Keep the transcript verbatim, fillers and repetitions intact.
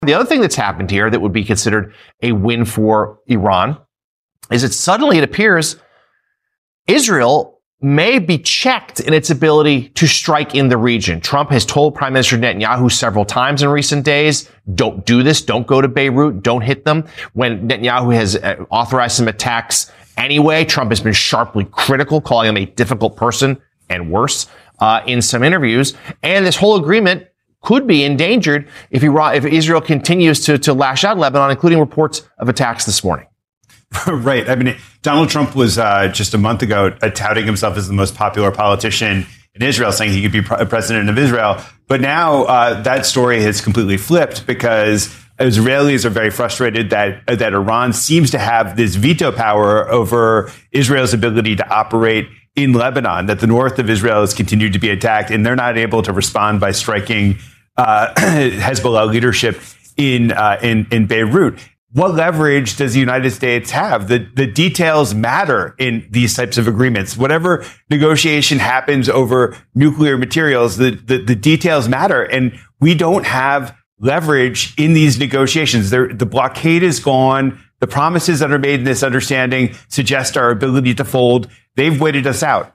The other thing that's happened here that would be considered a win for Iran is that suddenly it appears Israel may be checked in its ability to strike in the region. Trump has told Prime Minister Netanyahu several times in recent days, don't do this, don't go to Beirut, don't hit them. When Netanyahu has authorized some attacks anyway, Trump has been sharply critical, calling him a difficult person and worse uh, in some interviews. And this whole agreement could be endangered if, Iran, if Israel continues to, to lash out Lebanon, including reports of attacks this morning. Right. I mean, Donald Trump was uh, just a month ago uh, touting himself as the most popular politician in Israel, saying he could be pr- president of Israel. But now uh, that story has completely flipped because Israelis are very frustrated that uh, that Iran seems to have this veto power over Israel's ability to operate in Lebanon, that the north of Israel has continued to be attacked, and they're not able to respond by striking uh, Hezbollah leadership in uh, in in Beirut. What leverage does the United States have? The the details matter in these types of agreements. Whatever negotiation happens over nuclear materials, the, the, the details matter. And we don't have leverage in these negotiations. There, the blockade is gone. The promises that are made in this understanding suggest our ability to fold. They've waited us out.